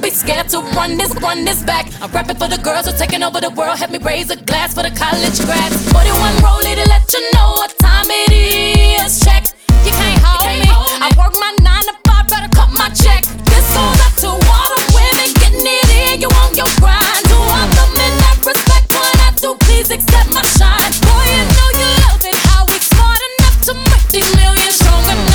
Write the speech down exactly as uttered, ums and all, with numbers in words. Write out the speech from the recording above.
be scared to run this, run this back. I'm rapping for the girls who are taking over the world. Help me raise a glass for the college grads. forty-one rollie to let you know what time it is. Check, you can't hold you can't me. Hold I work my nine to five, gotta cut my check. This goes out to all the women getting it in. You on your grind. To all the men that respect what I do, please accept my shine. Boy, you know you love it how we smart enough to make these millions strong and